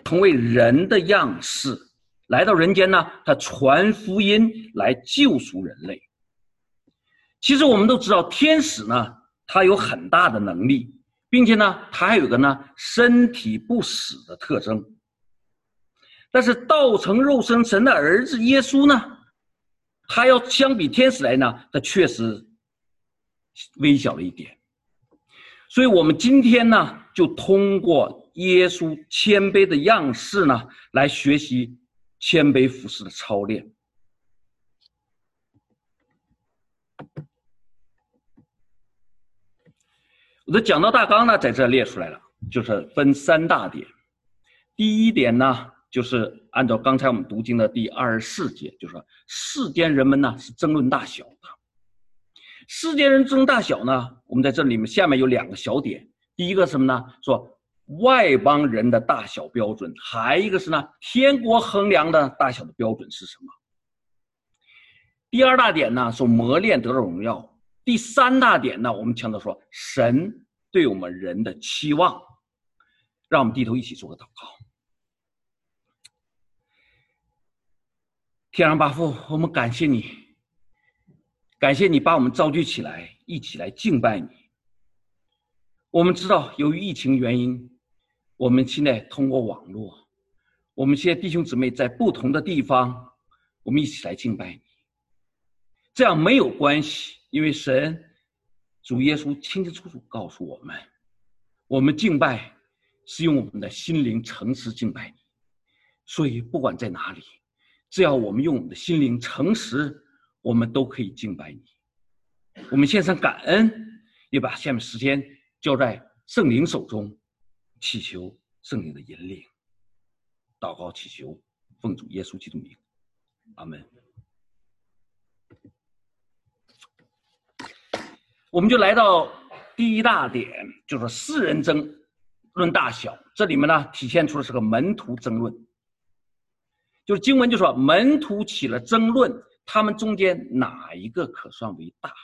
成为人的样式，来到人间呢，他传福音来救赎人类。其实我们都知道，天使呢，他有很大的能力，并且呢，他还有个呢身体不死的特征。但是道成肉身神的儿子耶稣呢，他要相比天使来呢，他确实微小了一点。所以我们今天呢，就通过耶稣谦卑的样式呢，来学习谦卑服事的操练。我的讲道大纲呢，在这列出来了，就是分3大点。第一点呢，就是按照刚才我们读经的第24节，就是说世间人们呢是争论大小的。世间人争论大小呢，我们在这里面下面有2个小点。第一个是什么呢？说外邦人的大小标准，还一个是呢天国衡量的大小的标准是什么？第2大点呢，说磨练得到荣耀。第3大点呢，我们强调说神对我们人的期望。让我们低头一起做个祷告。天上爸父，我们感谢你，感谢你把我们召集起来，一起来敬拜你。我们知道由于疫情原因，我们现在通过网络，我们现在弟兄姊妹在不同的地方，我们一起来敬拜你。这样没有关系，因为神主耶稣清清楚楚告诉我们，我们敬拜是用我们的心灵诚实敬拜你。所以不管在哪里，只要我们用我们的心灵诚实，我们都可以敬拜你。我们献上感恩，也把下面时间交在圣灵手中，祈求圣灵的引领。祷告祈求，奉主耶稣基督名，阿们。我们就来到第1大点，就是世人争论大小。这里面呢，体现出的是个门徒争论。就是经文就说门徒起了争论，他们中间哪一个可算为大？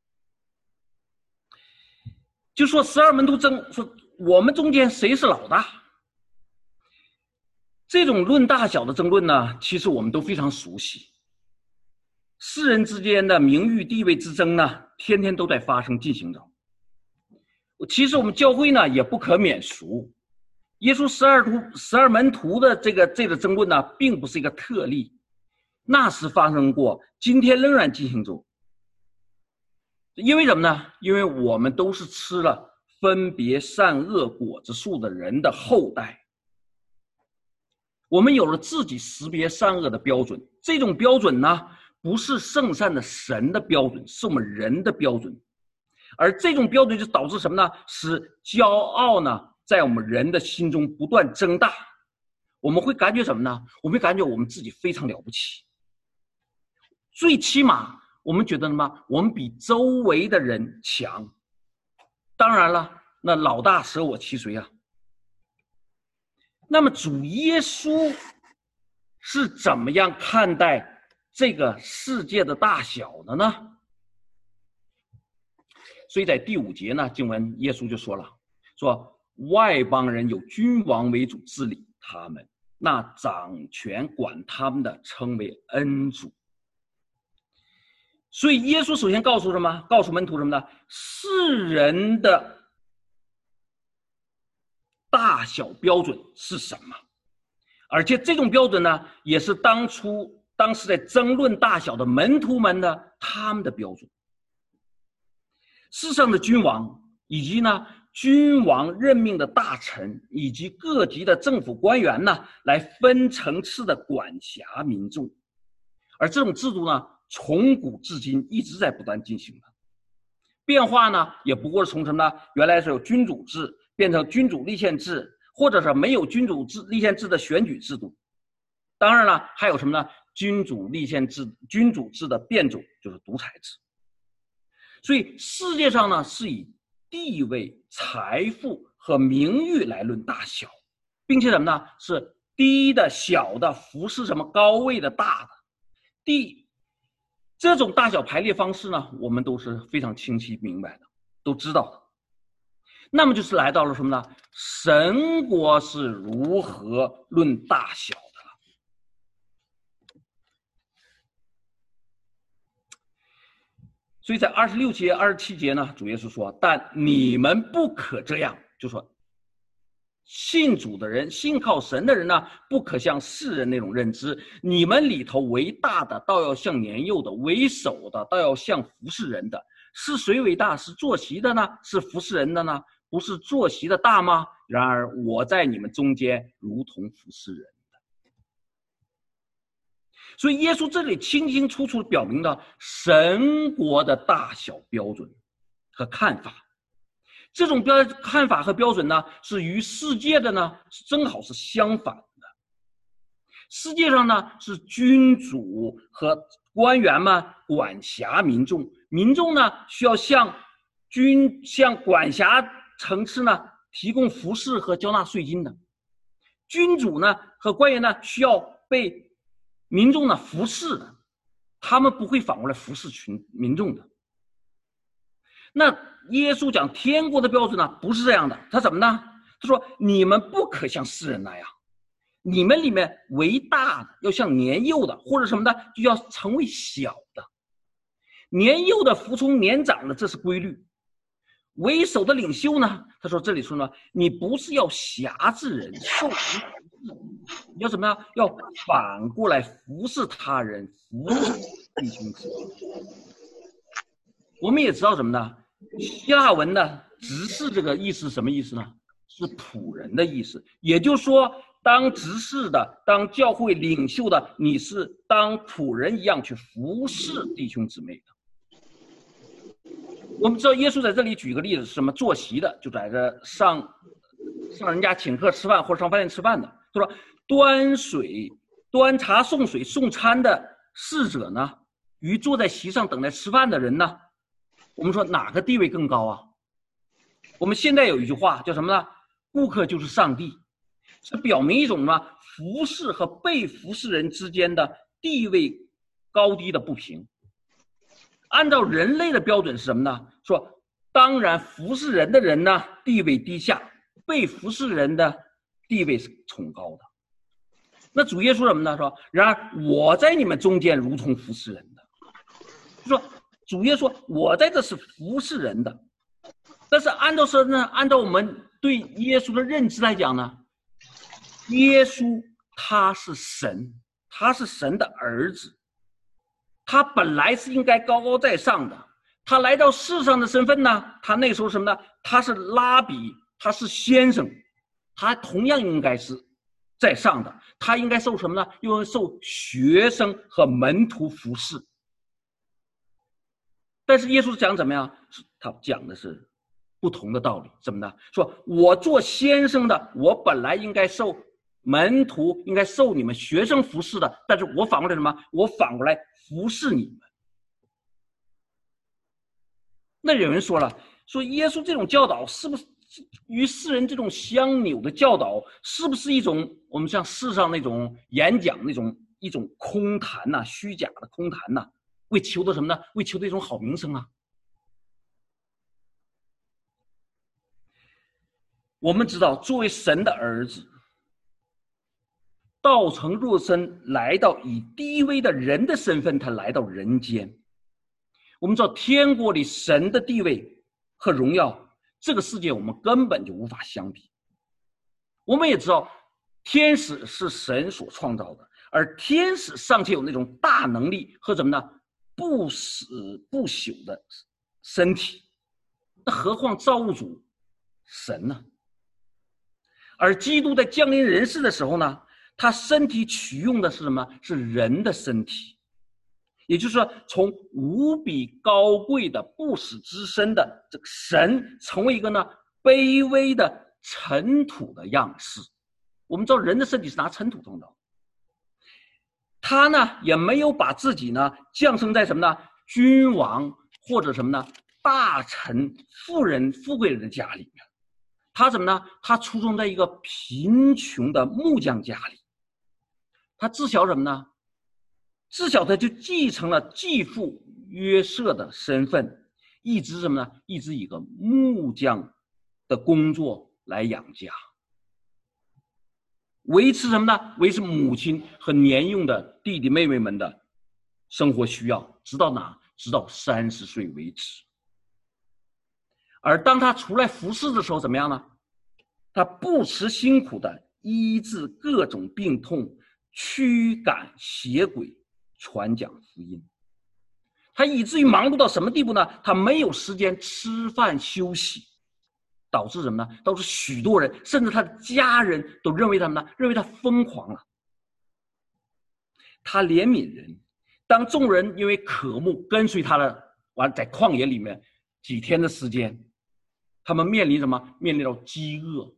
就说12门徒争，说我们中间谁是老大？这种论大小的争论呢，其实我们都非常熟悉。世人之间的名誉地位之争呢，天天都在发生进行着。其实我们教会呢也不可免俗。耶稣12门徒的这个争论呢，并不是一个特例，那是发生过，今天仍然进行中。因为什么呢？因为我们都是吃了分别善恶果子树的人的后代，我们有了自己识别善恶的标准。这种标准呢，不是圣善的神的标准，是我们人的标准。而这种标准就导致什么呢？使骄傲呢在我们人的心中不断增大。我们会感觉什么呢？我们会感觉我们自己非常了不起，最起码我们觉得什么？我们比周围的人强。当然了，那老大舍我其谁啊？那么主耶稣是怎么样看待这个世界的大小的呢？所以在第5节呢，经文耶稣就说了，说外邦人有君王为主治理他们，那掌权管他们的称为恩主。所以耶稣首先告诉什么？告诉门徒什么呢？世人的大小标准是什么？而且这种标准呢，也是当时在争论大小的门徒们的他们的标准。世上的君王以及呢君王任命的大臣以及各级的政府官员呢，来分层次的管辖民众。而这种制度呢，从古至今一直在不断进行的。变化呢，也不过是从什么呢？原来是有君主制变成君主立宪制，或者是没有君主制立宪制的选举制度。当然了，还有什么呢？君主制的变种，就是独裁制。所以世界上呢，是以地位、财富和名誉来论大小，并且什么呢？是低的、小的服侍什么高位的、大的。这种大小排列方式呢，我们都是非常清晰明白的，都知道的。 那么就是来到了什么呢？神国是如何论大小的了。所以在26节、27节呢，主耶稣说：“但你们不可这样。”就说信主的人、信靠神的人呢，不可像世人那种认知。你们里头为大的，倒要像年幼的；为首的，倒要像服侍人的。是谁为大？是坐席的呢？是服侍人的呢？不是坐席的大吗？然而我在你们中间如同服侍人的。所以耶稣这里清清楚楚表明了神国的大小标准和看法。这种看法和标准呢，是与世界的呢正好是相反的。世界上呢是君主和官员们管辖民众，民众呢需要向管辖层次呢提供服侍和交纳税金的。君主呢和官员呢需要被民众呢服侍的，他们不会反过来服侍民众的。那耶稣讲天国的标准呢，不是这样的。他怎么呢？他说：“你们不可像世人那样，你们里面为大的要像年幼的，或者什么的，就要成为小的。年幼的服从年长的，这是规律。为首的领袖呢，他说这里说呢，你不是要辖制人，受人服侍，你要怎么样？要反过来服侍他人，服侍弟兄姊妹。我们也知道什么呢？希腊文呢，执事这个意思什么意思呢？是仆人的意思。也就是说，当执事的，当教会领袖的，你是当仆人一样去服侍弟兄姊妹的。我们知道耶稣在这里举个例子是什么？坐席的，就在这上人家请客吃饭或者上饭店吃饭的。他说端茶送水送餐的侍者呢，与坐在席上等待吃饭的人呢，我们说哪个地位更高啊？我们现在有一句话叫什么呢？顾客就是上帝。这表明一种呢服侍和被服侍人之间的地位高低的不平。按照人类的标准是什么呢？说当然服侍人的人呢地位低下，被服侍人的地位是崇高的。那主耶稣什么呢？说然而我在你们中间如同服侍人的。就说主耶稣说我在这是服侍人的。但是按照我们对耶稣的认知来讲呢，耶稣他是神，他是神的儿子，他本来是应该高高在上的。他来到世上的身份呢，他那时候什么呢？他是拉比，他是先生，他同样应该是在上的。他应该受什么呢？又受学生和门徒服侍。但是耶稣讲怎么样？他讲的是不同的道理。怎么呢？说我做先生的，我本来应该受门徒，应该受你们学生服侍的，但是我反过来什么？我反过来服侍你们。那有人说了，说耶稣这种教导是不是与世人这种相扭的教导，是不是一种我们像世上那种演讲那种一种空谈呐、虚假的空谈呐，为求的什么呢？为求的一种好名声啊。我们知道，作为神的儿子，道成肉身来到以低微的人的身份，他来到人间。我们知道天国里神的地位和荣耀，这个世界我们根本就无法相比。我们也知道天使是神所创造的，而天使尚且有那种大能力和什么呢？不死不朽的身体，那何况造物主神呢？而基督在降临人世的时候呢，他身体取用的是什么？是人的身体。也就是说，从无比高贵的不死之身的这个神，成为一个呢卑微的尘土的样式。我们知道人的身体是拿尘土弄的，他呢也没有把自己呢降生在什么呢君王或者什么呢大臣、富贵人的家里面。他怎么呢？他出生在一个贫穷的木匠家里。他自小什么呢？自小他就继承了继父约瑟的身份，一直什么呢？一直以个木匠的工作来养家，维持什么呢？维持母亲和年幼的弟弟妹妹们的生活需要，直到哪？直到30岁为止。而当他出来服侍的时候，怎么样呢？他不辞辛苦的医治各种病痛，驱赶邪鬼，传讲福音。他以至于忙碌到什么地步呢？他没有时间吃饭休息，导致什么呢？导致许多人，甚至他的家人都认为他们呢，认为他疯狂了。他怜悯人，当众人因为渴慕跟随他的，完在旷野里面几天的时间，他们面临什么？面临到饥饿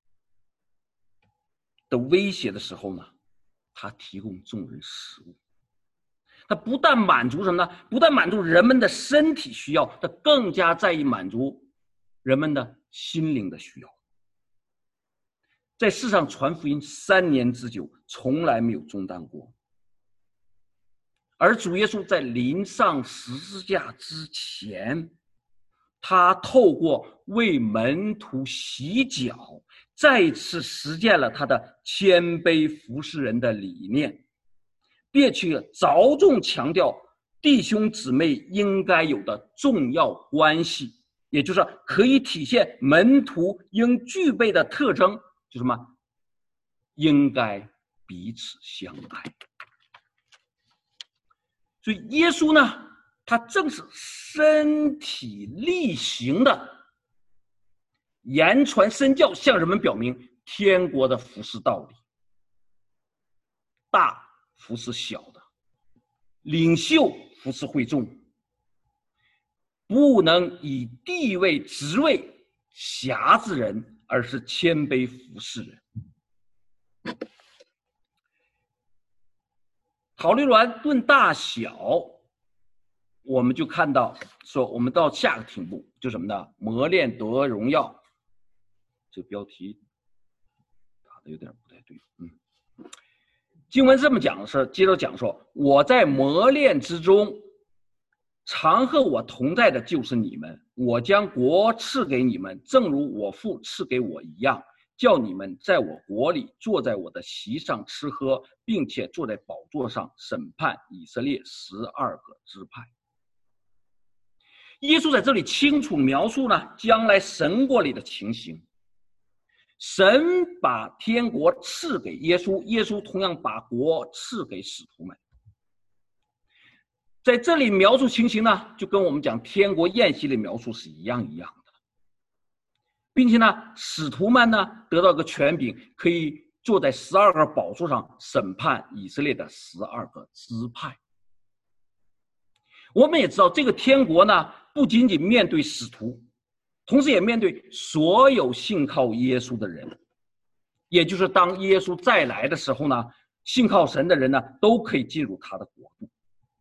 的威胁的时候呢，他提供众人食物。他不但满足什么呢？不但满足人们的身体需要，他更加在意满足人们的心灵的需要。在世上传福音3年之久，从来没有中断过。而主耶稣在临上十字架之前，他透过为门徒洗脚，再次实践了他的谦卑服侍人的理念，并且着重强调弟兄姊妹应该有的重要关系，也就是可以体现门徒应具备的特征，就是什么？应该彼此相爱。所以耶稣呢，他正是身体力行的言传身教，向人们表明天国的服事道理。大服事小的，领袖服事会众，不能以地位职位辖制人，而是谦卑服事人。讨论论大小，我们就看到说，我们到下个题目就什么呢？磨练得荣耀。这个标题打的有点不太对。经文这么讲的是，接着讲说，我在磨练之中，常和我同在的就是你们，我将国赐给你们，正如我父赐给我一样，叫你们在我国里坐在我的席上吃喝，并且坐在宝座上审判以色列12个支派。耶稣在这里清楚描述呢将来神国里的情形。神把天国赐给耶稣，耶稣同样把国赐给使徒们。在这里描述情形呢，就跟我们讲天国宴席的描述是一样的，并且呢，使徒们呢得到个权柄，可以坐在12个宝座上审判以色列的12个支派。我们也知道，这个天国呢，不仅仅面对使徒，同时也面对所有信靠耶稣的人，也就是当耶稣再来的时候呢，信靠神的人呢，都可以进入他的国度。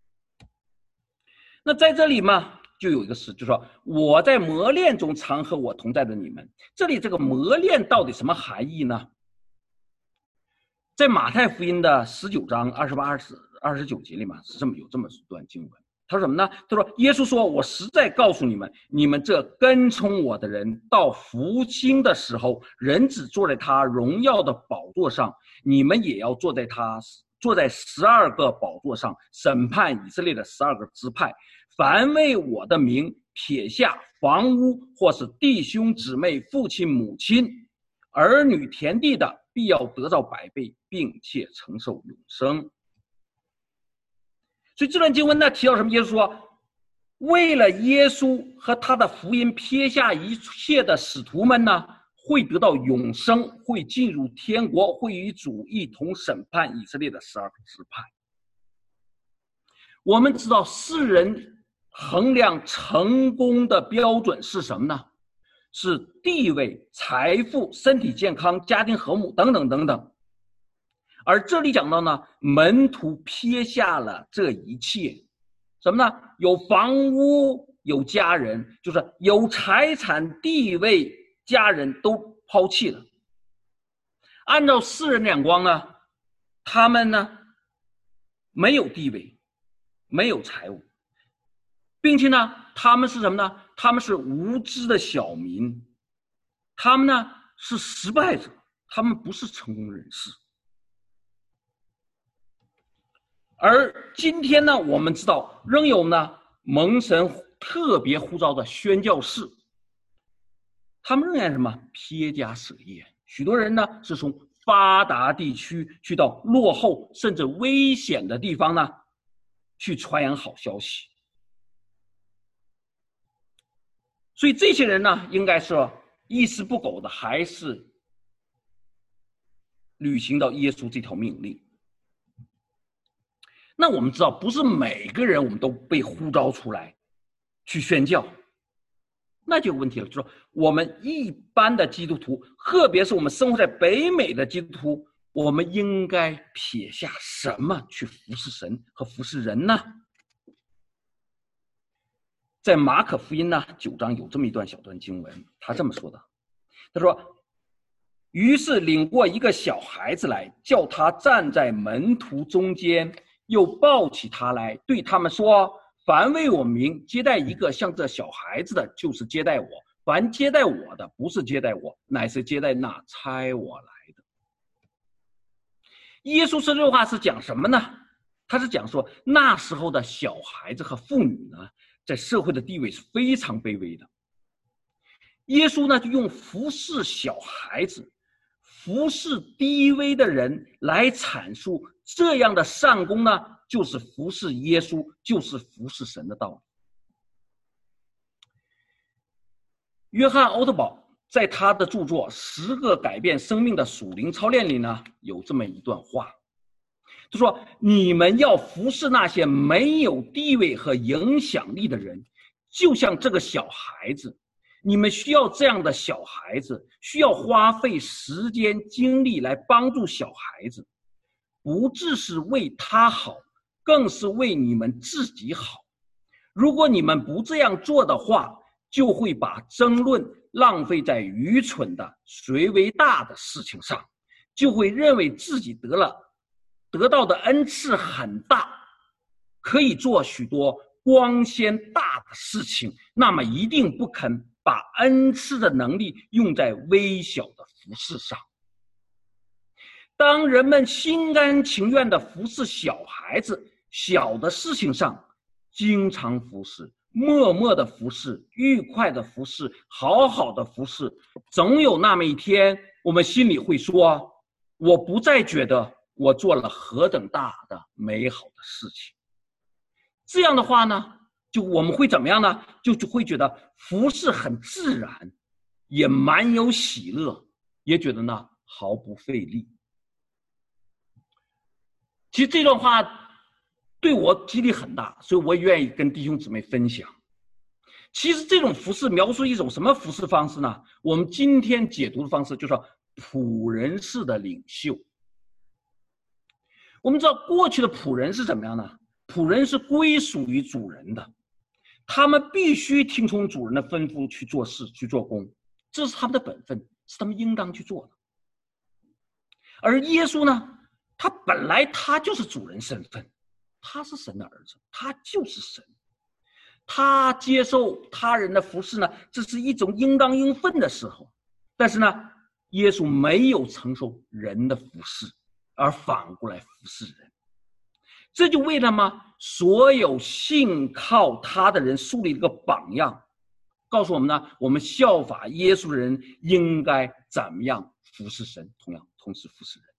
那在这里嘛，就有一个事，就是说我在磨练中常和我同在的你们。这里这个磨练到底什么含义呢？在马太福音的19章28、29节里嘛，是有这么一段经文。他说什么呢？他说耶稣说，我实在告诉你们，你们这跟从我的人，到复兴的时候，人子坐在他荣耀的宝座上，你们也要坐在12个宝座上，审判以色列的12个支派。凡为我的名撇下房屋，或是弟兄姊妹、父亲母亲、儿女田地的，必要得到100倍，并且承受永生。所以这段经文呢提到什么？耶稣说，为了耶稣和他的福音撇下一切的使徒们呢，会得到永生，会进入天国，会与主一同审判以色列的12个支派。我们知道世人衡量成功的标准是什么呢？是地位、财富、身体健康、家庭和睦等等等等。而这里讲到呢，门徒撇下了这一切，什么呢？有房屋，有家人，就是有财产、地位、家人都抛弃了。按照世人的眼光呢，他们呢没有地位，没有财物，并且呢，他们是什么呢？他们是无知的小民， 他们呢是失败者，他们不是成功人士。而今天呢，我们知道仍有呢蒙神特别呼召的宣教士，他们仍然什么撇家舍业，许多人呢是从发达地区去到落后甚至危险的地方呢，去传扬好消息。所以这些人呢，应该是一丝不苟的，还是履行到耶稣这条命令。那我们知道，不是每个人我们都被呼召出来去宣教，那就有问题了。就是我们一般的基督徒，特别是我们生活在北美的基督徒，我们应该撇下什么去服侍神和服侍人呢？在马可福音呢9章有这么一段小段经文，他这么说的，他说：于是领过一个小孩子来，叫他站在门徒中间，又抱起他来，对他们说：凡为我名接待一个像这小孩子的，就是接待我；凡接待我的，不是接待我，乃是接待那差我来的。耶稣说这话是讲什么呢？他是讲说，那时候的小孩子和妇女呢，在社会的地位是非常卑微的。耶稣呢，就用服侍小孩子、服侍低微的人来阐述这样的善功呢，就是服侍耶稣，就是服侍神的道理。约翰·欧德堡在他的著作《10个改变生命的属灵操练》里呢，有这么一段话，他说：你们要服侍那些没有地位和影响力的人，就像这个小孩子。你们需要这样的小孩子，需要花费时间精力来帮助小孩子，不只是为他好，更是为你们自己好。如果你们不这样做的话，就会把争论浪费在愚蠢的谁为大的事情上，就会认为自己得到的恩赐很大，可以做许多光鲜大的事情，那么一定不肯把恩赐的能力用在微小的服事上。当人们心甘情愿地服侍小孩子，小的事情上，经常服侍，默默的服侍，愉快的服侍，好好的服侍，总有那么一天，我们心里会说：我不再觉得我做了何等大的美好的事情。这样的话呢，就我们会怎么样呢？就会觉得服侍很自然，也蛮有喜乐，也觉得呢毫不费力。其实这段话对我激励很大，所以我也愿意跟弟兄姊妹分享。其实这种服侍描述一种什么服侍方式呢？我们今天解读的方式就是仆人式的领袖。我们知道过去的仆人是怎么样呢？仆人是归属于主人的，他们必须听从主人的吩咐去做事去做工，这是他们的本分，是他们应当去做的。而耶稣呢，他本来他就是主人身份，他是神的儿子，他就是神，他接受他人的服侍呢，这是一种应当应分的时候。但是呢，耶稣没有承受人的服侍，而反过来服侍人。这就为了吗？所有信靠他的人树立了个榜样，告诉我们呢，我们效法耶稣的人应该怎么样服侍神，同时服侍人。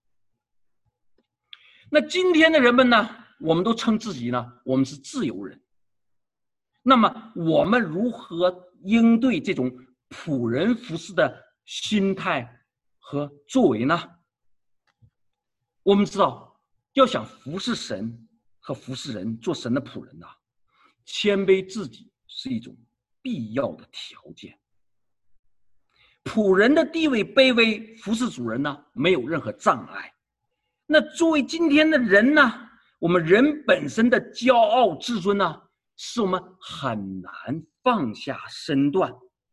那今天的人们呢，我们都称自己呢，我们是自由人。那么我们如何应对这种仆人服侍的心态和作为呢？我们知道，要想服侍神和服侍人，做神的仆人啊，谦卑自己是一种必要的条件。仆人的地位卑微，服侍主人呢，没有任何障碍。那作为今天的人呢，我们人本身的骄傲自尊呢，使我们很难放下身段。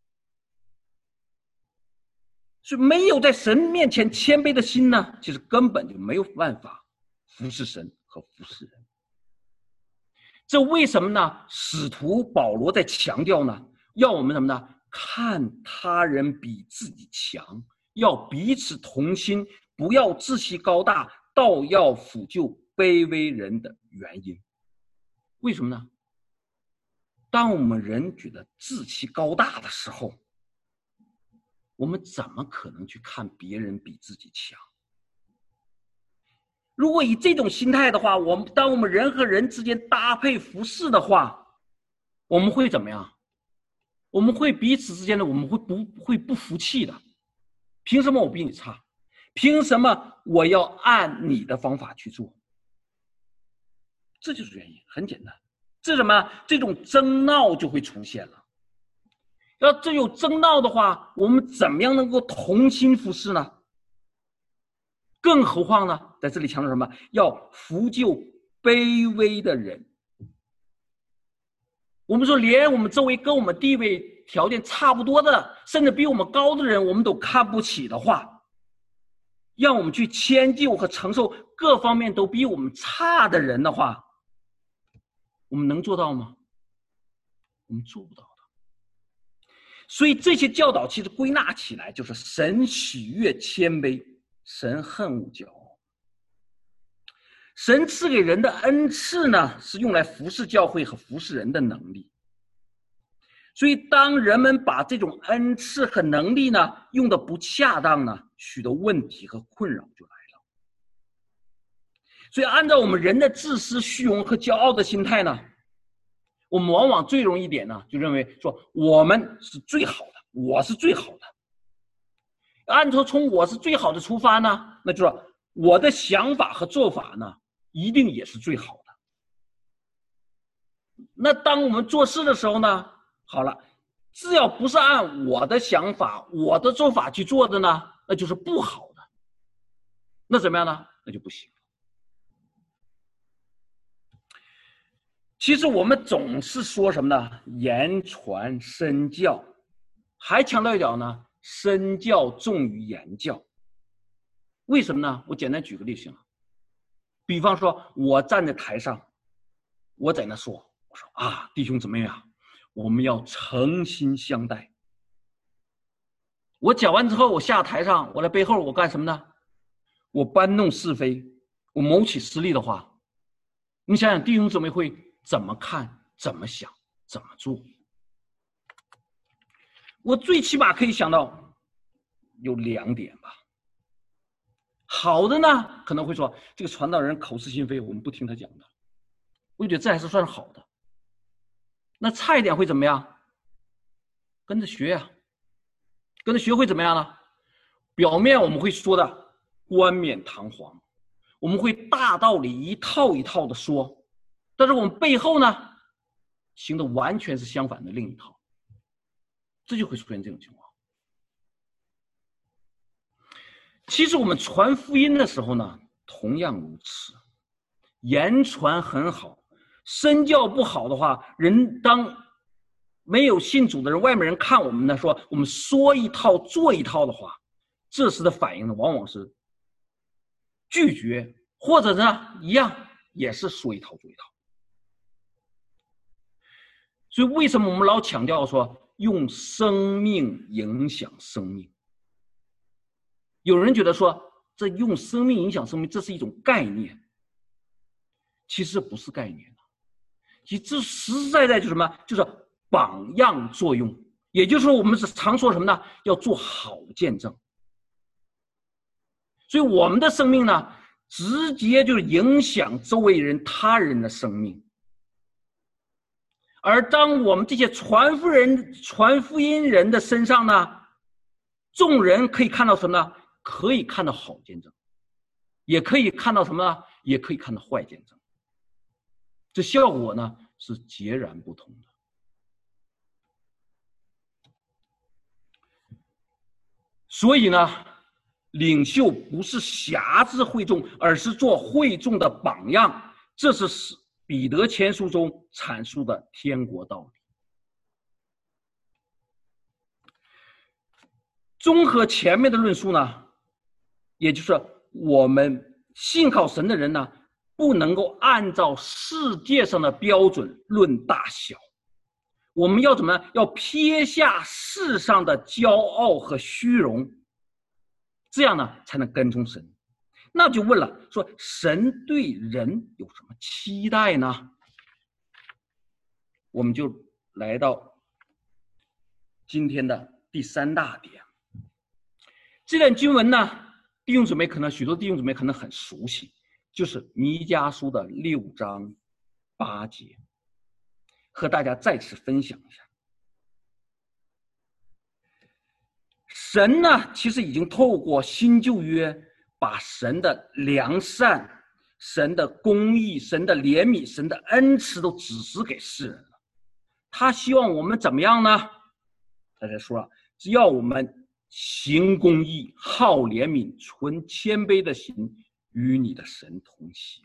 所以没有在神面前谦卑的心呢，其实根本就没有办法服侍神和服侍人。这为什么呢？使徒保罗在强调呢，要我们什么呢？ 看他人比自己强，要彼此同心，不要志气高大，倒要抚救卑微人的原因。为什么呢？当我们人觉得志气高大的时候，我们怎么可能去看别人比自己强？如果以这种心态的话，当我们人和人之间搭配服侍的话，我们会怎么样？我们会彼此之间的，我们会不服气的。凭什么我比你差？凭什么我要按你的方法去做？这就是原因，很简单。这是什么？这种争闹就会出现了。要这有争闹的话，我们怎么样能够同心服侍呢？更何况呢，在这里强调什么？要扶救卑微的人。我们说，连我们周围跟我们地位条件差不多的，甚至比我们高的人，我们都看不起的话，让我们去迁就和承受各方面都比我们差的人的话，我们能做到吗？我们做不到的。所以这些教导其实归纳起来就是神喜悦谦卑，神恨恶骄傲。神赐给人的恩赐呢，是用来服侍教会和服侍人的能力。所以当人们把这种恩赐和能力呢用得不恰当呢，许多问题和困扰就来了。所以按照我们人的自私、虚荣和骄傲的心态呢，我们往往最容易一点呢，就认为说我们是最好的，我是最好的。按照从我是最好的出发呢，那就是我的想法和做法呢，一定也是最好的。那当我们做事的时候呢，好了，只要不是按我的想法、我的做法去做的呢，那就是不好的。那怎么样呢？那就不行。其实我们总是说什么呢？言传身教，还强调一点呢，身教重于言教。为什么呢？我简单举个例行了。比方说我站在台上，我在那说，我说啊，弟兄姊妹啊，我们要诚心相待。我讲完之后，我下台上，我在背后我干什么呢？我搬弄是非，我谋取私利的话，你想想弟兄姊妹会怎么看、怎么想、怎么做？我最起码可以想到有2点吧。好的呢，可能会说这个传道人口是心非，我们不听他讲的，我觉得这还是算好的。那差一点会怎么样？跟着学呀，跟着学会怎么样呢？表面我们会说的冠冕堂皇，我们会大道理一套一套的说，但是我们背后呢，行的完全是相反的另一套，这就会出现这种情况。其实我们传福音的时候呢，同样如此。言传很好，身教不好的话，人当没有信主的人，外面人看我们呢，说我们说一套做一套的话，这时的反应呢，往往是拒绝，或者呢，一样也是说一套做一套。所以为什么我们老强调说用生命影响生命？有人觉得说这用生命影响生命，这是一种概念，其实不是概念，其实这实实在在就是什么？就是榜样作用。也就是说，我们是常说什么呢？要做好见证。所以我们的生命呢，直接就是影响周围人、他人的生命。而当我们这些传福音人的身上呢，众人可以看到什么呢？可以看到好见证，也可以看到什么呢？也可以看到坏见证。这效果呢是截然不同的。所以呢，领袖不是辖制会众，而是做会众的榜样。这是彼得前书中阐述的天国道理。综合前面的论述呢，也就是我们信靠神的人呢，不能够按照世界上的标准论大小， 我们要怎么样？要撇下世上的骄傲和虚荣，这样呢才能跟从神。那就问了，说神对人有什么期待呢？我们就来到今天的第3大点。这段经文呢，弟兄姊妹可能许多弟兄姊妹可能很熟悉，就是弥迦书的6章8节，和大家再次分享一下。神呢，其实已经透过新旧约，把神的良善、神的公义、神的怜悯、神的恩慈都指示给世人了。他希望我们怎么样呢？大家说了，只要我们行公义、好怜悯、存谦卑的心，与你的神同行。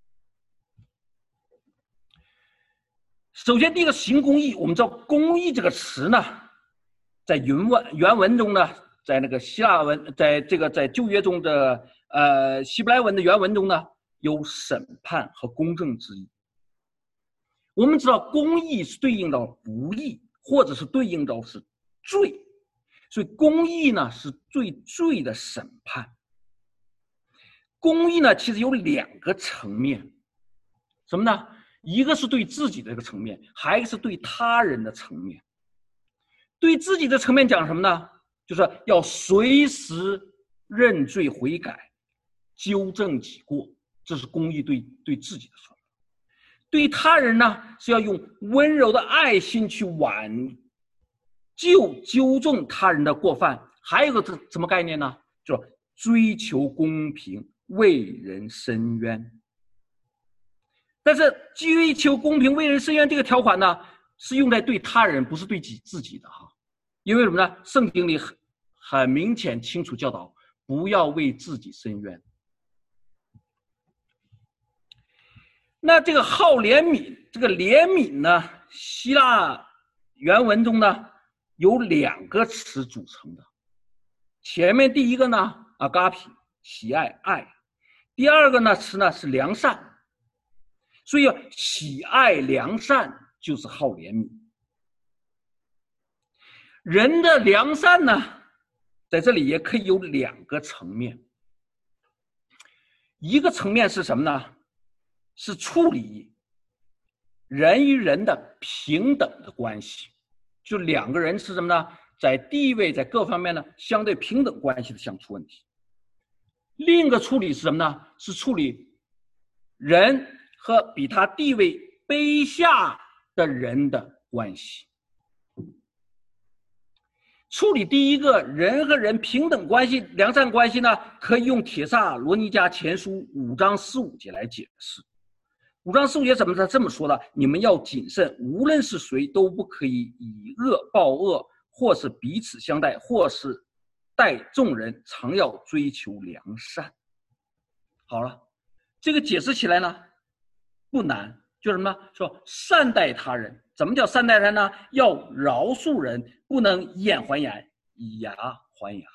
首先，第一个行公义，我们知道公义这个词呢，在原文中呢，在那个希腊文，在旧约中的希伯来文的原文中呢，有审判和公正之意。我们知道公义是对应到不义，或者是对应到是罪，所以公义呢是对罪的审判。公义呢其实有2个层面，什么呢？一个是对自己的这个层面，还有一个是对他人的层面。对自己的层面讲什么呢？就是要随时认罪悔改，纠正己过，这是公义对自己的说法。对他人呢，是要用温柔的爱心去挽救、纠正他人的过犯。还有个什么概念呢？就是追求公平，为人伸冤。但是追求公平、为人伸冤这个条款呢，是用在对他人，不是对自己的哈。因为什么呢？圣经里很明显、清楚教导，不要为自己伸冤。那这个好怜悯，这个怜悯呢，希腊原文中呢有2个词组成的。前面第一个呢，阿嘎皮，喜爱爱；第二个呢词呢是良善，所以喜爱良善就是好怜悯。人的良善呢，在这里也可以有2个层面。一个层面是什么呢？是处理人与人的平等的关系，就2个人是什么呢？在地位在各方面呢相对平等关系的相处问题。另一个处理是什么呢？是处理人和比他地位卑下的人的关系。处理第一个人和人平等关系、良善关系呢，可以用帖撒罗尼迦前书5章15节来解释。5章15节怎么他这么说的？你们要谨慎，无论是谁都不可以以恶报恶，或是彼此相待，或是待众人，常要追求良善。好了，这个解释起来呢不难，就是什么呢？说善待他人。怎么叫善待他人呢？要饶恕人，不能以眼还眼，以牙还牙。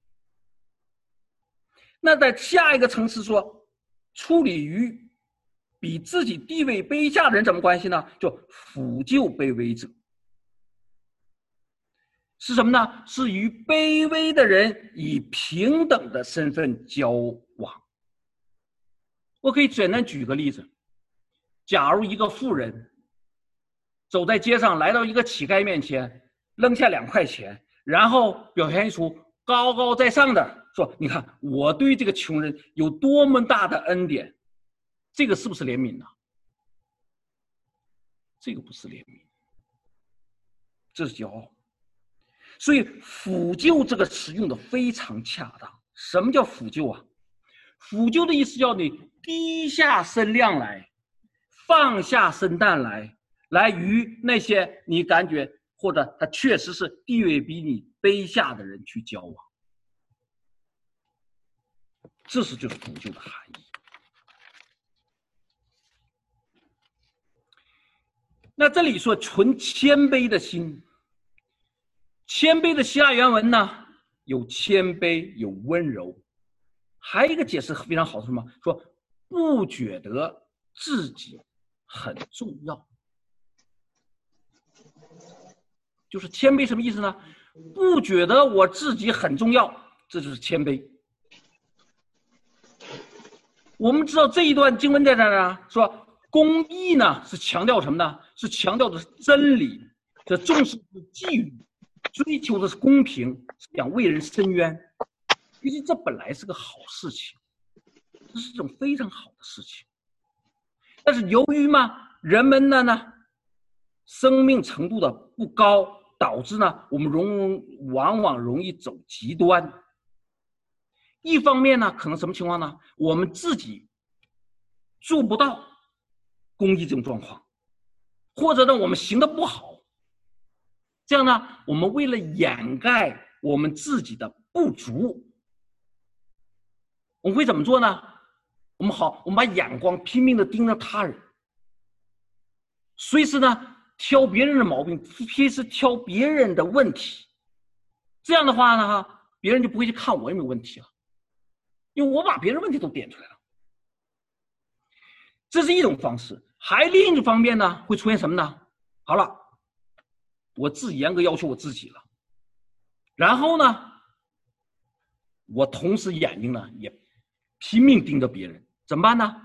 那在下一个层次说，处理于比自己地位卑下的人怎么关系呢？就抚救卑微者。是什么呢？是与卑微的人以平等的身份交往。我可以简单举个例子，假如一个富人走在街上，来到一个乞丐面前，扔下2块钱，然后表现出高高在上的说：“你看，我对这个穷人有多么大的恩典。”这个是不是怜悯呢？这个不是怜悯，这是骄傲。所以抚救这个词用的非常恰当。什么叫抚救啊？抚救的意思叫你低下身量来，放下身段来与那些你感觉或者他确实是地位比你卑下的人去交往。这是就是抚救的含义。那这里说存谦卑的心，谦卑的希腊原文呢，有谦卑，有温柔，还有一个解释非常好，是什么？说不觉得自己很重要。 就是谦卑什么意思呢？不觉得我自己很重要，这就是谦卑。我们知道这一段经文在这儿呢，说公义呢是强调什么呢？是强调的是真理，这重视是纪律，追求的是公平，想为人伸冤。其实这本来是个好事情，这是一种非常好的事情。但是由于人们呢生命程度的不高，导致呢我们往往容易走极端。一方面呢，可能什么情况呢？我们自己做不到公益这种状况，或者呢我们行得不好，这样呢我们为了掩盖我们自己的不足，我们会怎么做呢？我们把眼光拼命的盯着他人，随时呢挑别人的毛病，随时挑别人的问题。这样的话呢，别人就不会去看我有没有问题了，因为我把别人问题都点出来了。这是一种方式。还另一方面呢，会出现什么呢？好了，我自己严格要求我自己了，然后呢，我同时眼睛呢也拼命盯着别人，怎么办呢？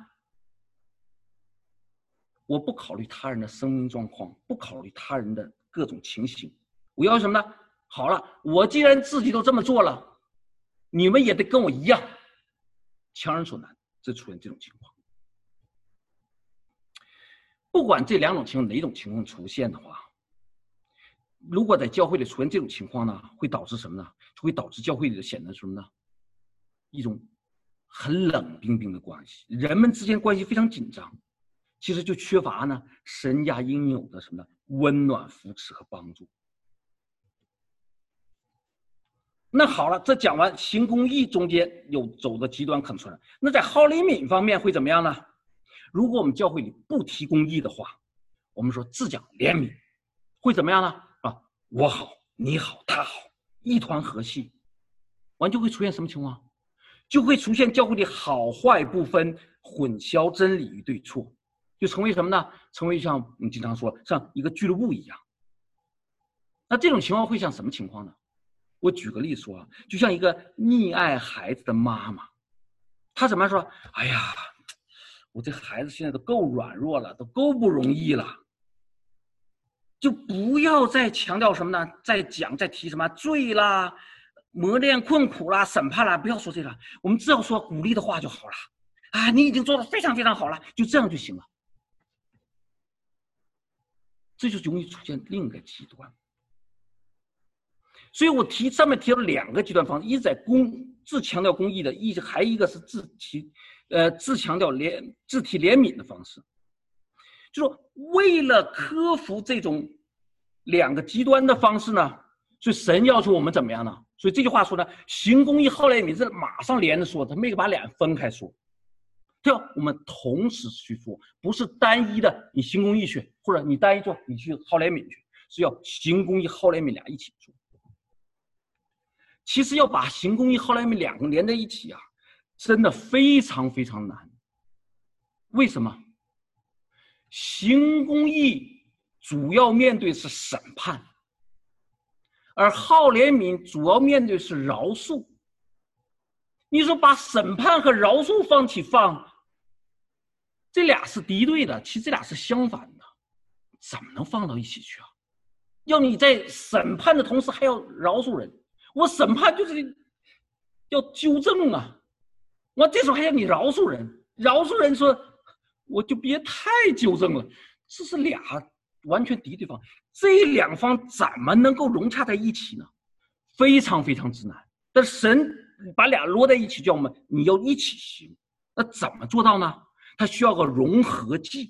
我不考虑他人的生命状况，不考虑他人的各种情形，我要什么呢？好了，我既然自己都这么做了，你们也得跟我一样，强人所难，这出现这种情况。不管这两种情况哪种情况出现的话，如果在教会里出现这种情况呢，会导致什么呢？会导致教会里显得什么呢？一种很冷冰冰的关系，人们之间关系非常紧张，其实就缺乏呢神家应有的什么呢？温暖、扶持和帮助。那好了，这讲完行公义中间有走的极端可能出来，那在好怜悯方面会怎么样呢？如果我们教会里不提公义的话，我们说只讲怜悯，会怎么样呢？我好你好他好，一团和气，完就会出现什么情况？就会出现教会里好坏不分，混淆真理与对错，就成为什么呢？成为像我们经常说像一个俱乐部一样。那这种情况会像什么情况呢？我举个例子说，就像一个溺爱孩子的妈妈，她怎么说？哎呀，我这孩子现在都够软弱了，都够不容易了，就不要再强调什么呢？再提什么罪啦、磨练困苦啦、审判啦，不要说这个，我们只要说鼓励的话就好了。啊，你已经做得非常非常好了，就这样就行了。这就容易出现另一个极端。所以我上面提到两个极端方式，一是在自强调公义的，还一个是自提怜悯的方式。就说为了克服这种两个极端的方式呢，所以神要求我们怎么样呢？所以这句话说呢，行公义好怜悯是马上连着说，他没有把两人分开说，这样我们同时去做，不是单一的你行公义去，或者你单一做你去好怜悯去，是要行公义好怜悯俩一起做。其实要把行公义好怜悯两个连在一起啊，真的非常非常难。为什么？行公义主要面对是审判，而好怜悯主要面对是饶恕。你说把审判和饶恕放，这俩是敌对的，其实这俩是相反的，怎么能放到一起去啊？要你在审判的同时还要饶恕人，我审判就是要纠正啊，我这时候还要你饶恕人说我就别太纠正了，这是俩完全敌对方，这两方怎么能够融洽在一起呢？非常非常之难。但神把俩摞在一起，叫我们你要一起行，那怎么做到呢？它需要个融合剂，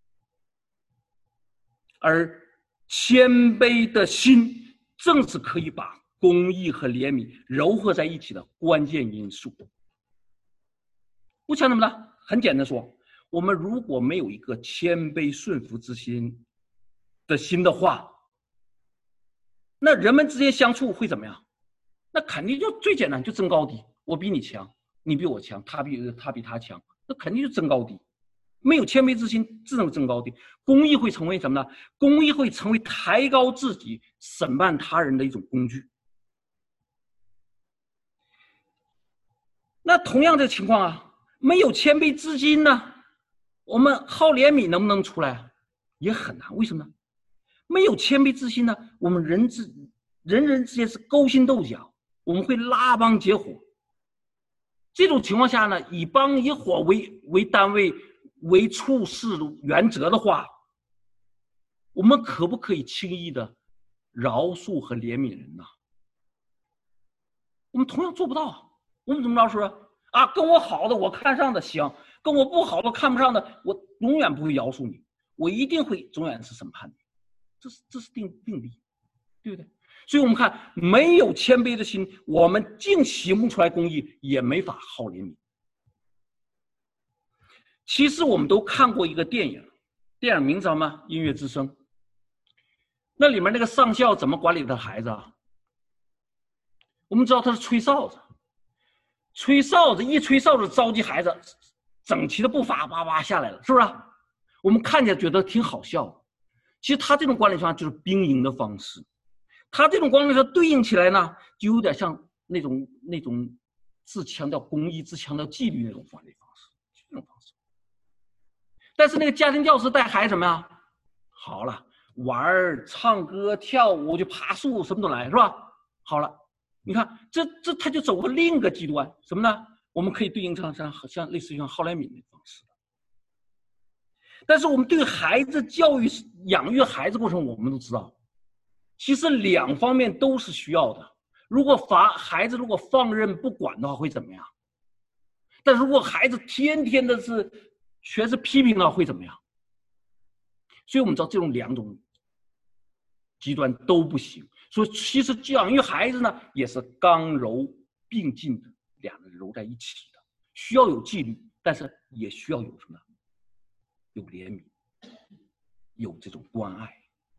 而谦卑的心正是可以把公义和怜悯糅合在一起的关键因素。我想怎么呢？很简单说，我们如果没有一个谦卑顺服之心的话，那人们之间相处会怎么样？那肯定就最简单，就争高低，我比你强，你比我强，他比他强，那肯定就争高低。 没有谦卑之心，自能争高低。公义会成为什么呢？公义会成为抬高自己、审判他人的一种工具。那同样的情况啊，没有谦卑之心呢，我们好怜悯能不能出来？也很难。为什么呢？没有谦卑之心呢，我们人人之间是勾心斗角，我们会拉帮结伙。这种情况下呢，以帮以伙为单位为处事原则的话，我们可不可以轻易的饶恕和怜悯人呢？我们同样做不到。我们怎么着说啊？跟我好的我看上的行，跟我不好的看不上的，我永远不会饶恕你，我一定会永远是审判你。这是定理，对不对？所以我们看，没有谦卑的心，我们竟行不出来公义，也没法好怜悯。其实我们都看过一个电影，电影名字叫什么？音乐之声。那里面那个上校怎么管理他的孩子啊？我们知道他是吹哨子，一吹哨子召集孩子，整齐的步伐哇哇下来了，是不是？我们看起来觉得挺好笑的。其实他这种管理方式就是兵营的方式，他这种管理方式对应起来呢，就有点像那种自强调公义、自强调纪律那种管理方式，这种方式。但是那个家庭教师带孩子什么呀？好了，玩、唱歌、跳舞，就爬树，什么都来，是吧？好了，你看这他就走了另一个极端，什么呢？我们可以对应上像类似于像好怜悯的方式。但是我们对孩子教育、养育孩子过程，我们都知道，其实两方面都是需要的。如果孩子如果放任不管的话，会怎么样？但如果孩子天天的全是批评的话，会怎么样？所以我们知道这种两种极端都不行。所以其实养育孩子呢，也是刚柔并进的，两个人揉在一起的，需要有纪律，但是也需要有什么？有怜悯，有这种关爱。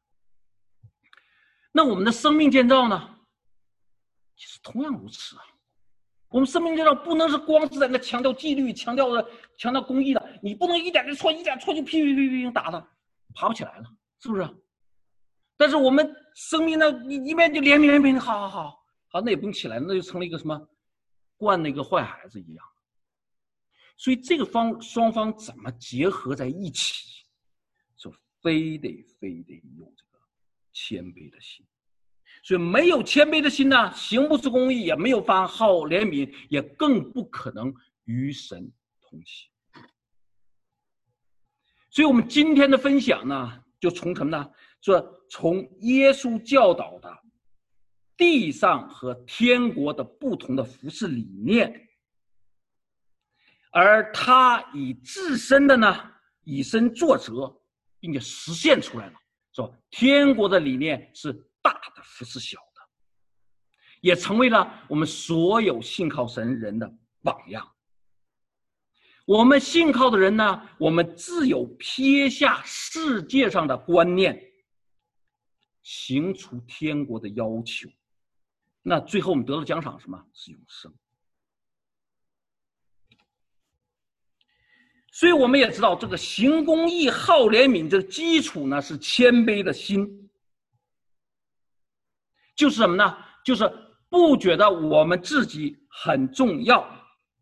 那我们的生命建造呢？其实同样如此啊。我们生命建造不能是光是在那强调纪律、强调公义的，你不能一点就错，一点错就批打他，爬不起来了，是不是？但是我们生命呢，你一边就怜悯，好，那也不用起来，那就成了一个什么惯那个坏孩子一样。所以这个双方怎么结合在一起，就非得有这个谦卑的心。所以没有谦卑的心呢，行不出公义，也没有法好怜悯，也更不可能与神同行。所以我们今天的分享呢，就从什么呢？说从耶稣教导的地上和天国的不同的服事理念，而他以自身的呢以身作则，并且实现出来了。说天国的理念是大的服事小的，也成为了我们所有信靠神人的榜样。我们信靠的人呢，我们自有撇下世界上的观念，行出天国的要求。那最后我们得到奖赏什么？是永生。所以我们也知道，这个行公义、好怜悯，这个基础呢是谦卑的心，就是什么呢？就是不觉得我们自己很重要。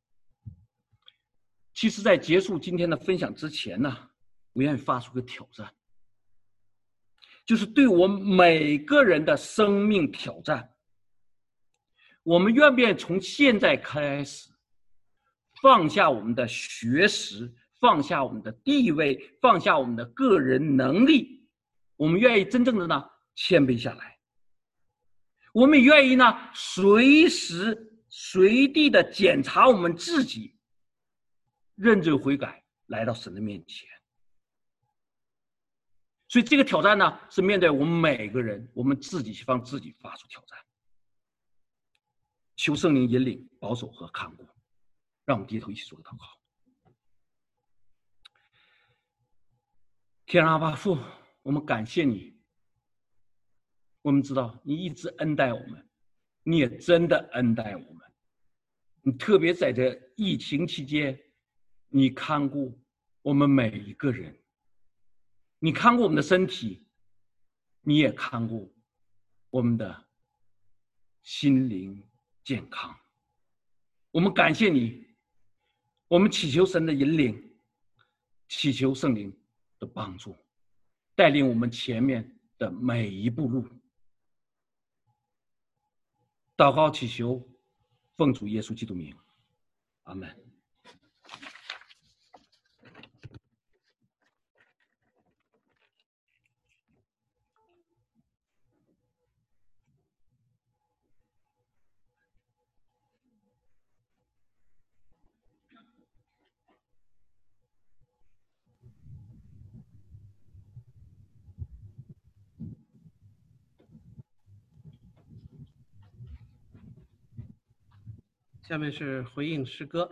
其实在结束今天的分享之前呢，我愿意发出个挑战，就是对我们每个人的生命挑战。我们愿不愿意从现在开始放下我们的学识，放下我们的地位，放下我们的个人能力，我们愿意真正的呢谦卑下来。我们愿意呢随时随地的检查我们自己，认罪悔改，来到神的面前。所以这个挑战呢，是面对我们每个人，我们自己向自己发出挑战。求圣灵引领、保守和看顾，让我们低头一起做个祷告。天上阿爸父，我们感谢你。我们知道你一直恩待我们，你也真的恩待我们。你特别在这疫情期间，你看顾我们每一个人。你看过我们的身体，你也看过我们的心灵健康。我们感谢你，我们祈求神的引领，祈求圣灵的帮助，带领我们前面的每一步路。祷告祈求，奉主耶稣基督名，阿们。 下面是回应诗歌。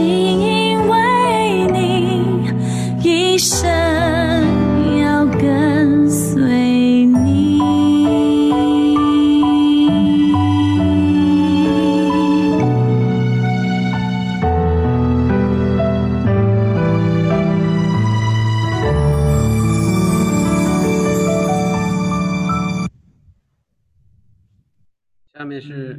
因为你一生要跟随你。 下面是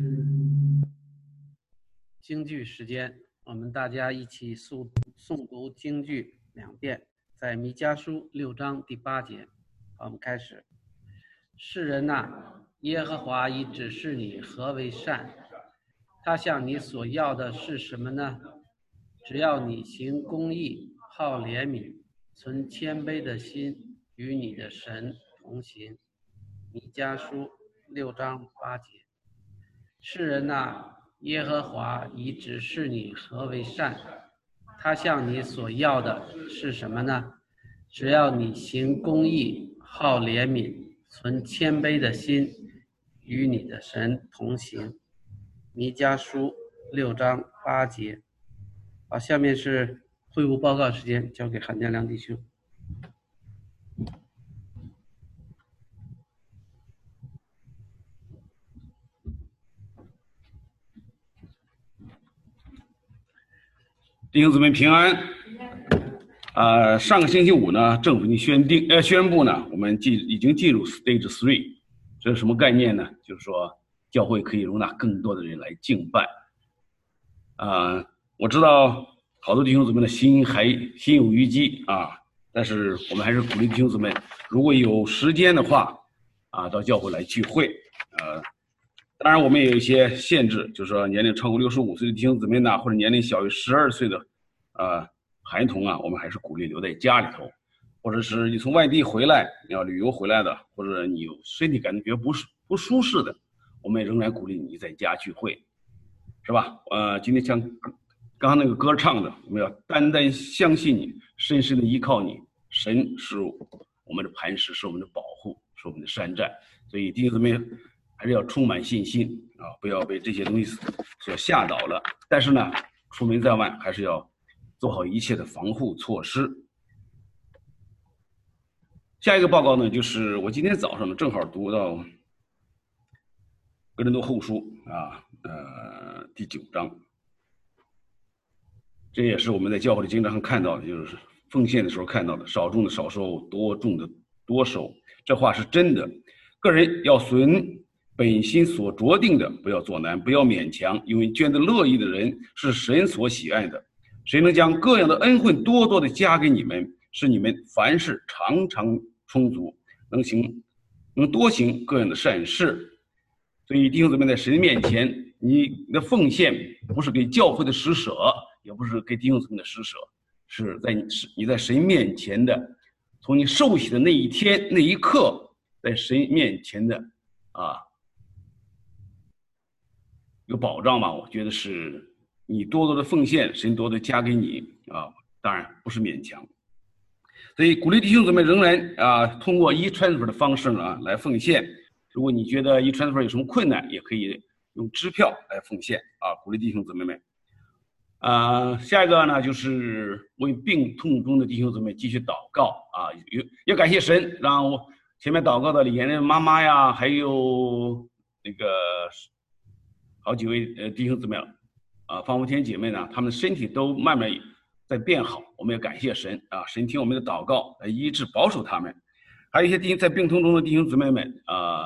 京剧时间，我们大家一起诵读京剧2遍，在弥迦书6章第8节。好，我们开始。世人呐，耶和华已指示你何为善，他向你所要的是什么呢？只要你行公义，好怜悯，存谦卑的心，与你的神同行。弥迦书6章8节。世人呐，耶和华已指示你何为善，他向你所要的是什么呢？只要你行公义，好怜悯，存谦卑的心，与你的神同行。弥迦书6章8节。好，下面是会务报告时间，交给韩家良弟兄。 弟兄姊妹平安。上个星期五呢，政府已经宣布呢，我们已经进入 Stage 3，这是什么概念呢？就是说，教会可以容纳更多的人来敬拜。我知道好多弟兄姊妹的心有余悸啊，但是我们还是鼓励弟兄姊妹，如果有时间的话，到教会来聚会。当然我们也有一些限制，就是说年龄超过65岁的弟兄姊妹呢，或者年龄小于12岁的孩童啊，我们还是鼓励留在家里头，或者是你从外地回来，你要旅游回来的，或者你有身体感觉不舒适的，我们也仍然鼓励你在家聚会，是吧？今天像刚刚那个歌唱的，我们要单单相信你，深深的依靠你，神是我们的磐石，是我们的保护，是我们的山寨。所以弟兄姊妹还是要充满信心啊，不要被这些东西所吓倒了。但是呢，出门在外还是要做好一切的防护措施。下一个报告呢，就是我今天早上呢正好读到哥林多后书第9章，这也是我们在教会里经常看到的，就是奉献的时候看到的，少种的少收，多种的多收。这话是真的。个人要存本心所酌定的，不要作难，不要勉强，因为捐得乐意的人是神所喜爱的。谁能将各样的恩惠多多的加给你们，使你们凡事常常充足，能多行各样的善事。所以弟兄姊妹，在神面前，你的奉献不是给教会的施舍，也不是给弟兄姊妹的施舍，是你在神面前的，从你受洗的那一天那一刻，在神面前的有保障吧？我觉得是你多多的奉献，神多多加给你当然不是勉强。所以鼓励弟兄姊妹仍然通过e-transfer 的方式呢来奉献。如果你觉得e-transfer 有什么困难，也可以用支票来奉献鼓励弟兄姊妹们。下一个呢，就是为病痛中的弟兄姊妹继续祷告也感谢神，让我前面祷告的李妍妍妈妈呀，还有那个好几位弟兄姊妹方福天姐妹呢，他们的身体都慢慢在变好，我们也感谢神神听我们的祷告来医治保守他们。还有一些在病痛中的弟兄姊妹们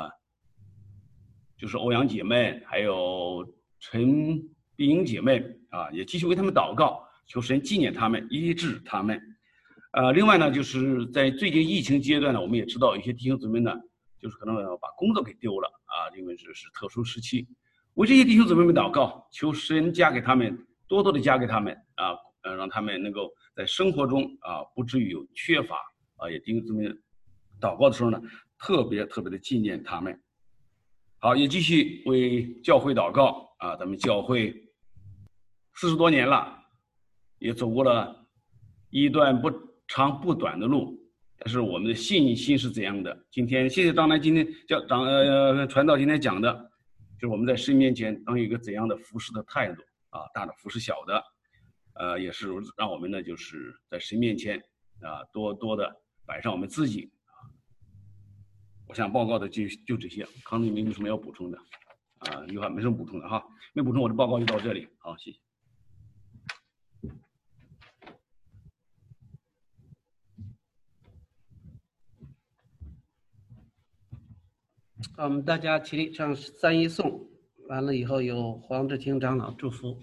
就是欧阳姐妹，还有陈碧英姐妹也继续为他们祷告，求神纪念他们，医治他们。另外呢，就是在最近疫情阶段呢，我们也知道有些弟兄姊妹呢，就是可能把工作给丢了因为这是特殊时期。为这些弟兄姊妹们祷告，求神加给他们，多多的加给他们让他们能够在生活中不至于有缺乏也弟兄姊妹祷告的时候呢，特别的纪念他们。好，也继续为教会祷告咱们教会40多年了，也走过了一段不长不短的路，但是我们的信心是怎样的？今天谢谢张楠今天传道今天讲的，就是我们在神面前当有一个怎样的服侍的态度大的服侍小的也是让我们呢就是在神面前啊多多的摆上我们自己啊。我想报告的就这些，康总没有什么要补充的啊？约翰没什么补充的哈，没补充我的报告就到这里，好，谢谢。 好，我们大家起立唱三一颂，完了以后由黄志清长老祝福。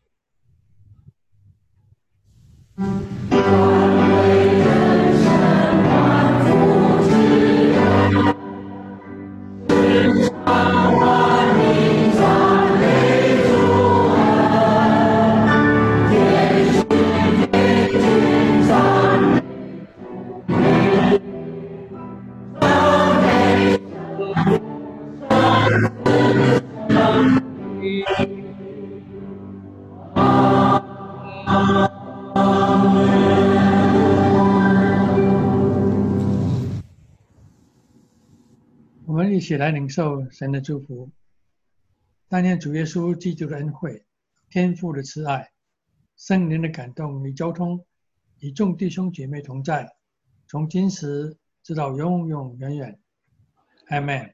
我们一起来领受神的祝福。当年主耶稣基督的恩惠、天父的慈爱、圣灵的感动与交通，与众弟兄姐妹同在，从今时直到永永远远。阿们。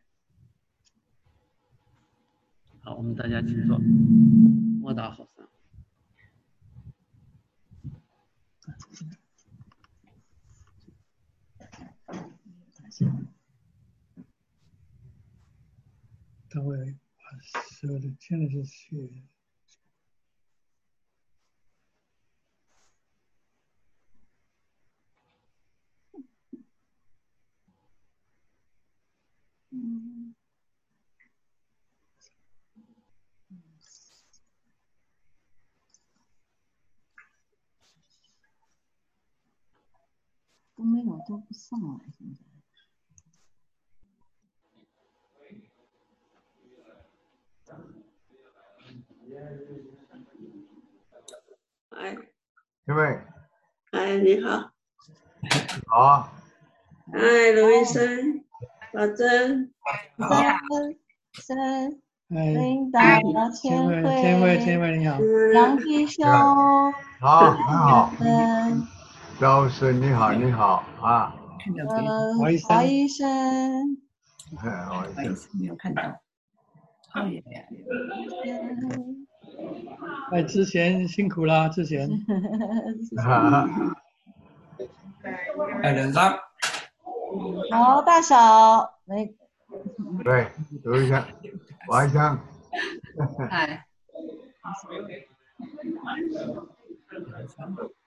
好，我们大家请坐，默祷好散。 他会把所有的现在是血。 都没有都不上来，现在。 哎， 各位， 哎，你好， 好啊， 哎，卢医生，老曾， 森哎， 领导千千惠你好。 杨弟兄， 好，很好， 嗯， 赵师你好，你好啊， 华医生， 好医生， 没有看到。 哎，之前辛苦了，之前。 哎，连长。 好，大嫂，没。 对，刘医生，王医生。 哎。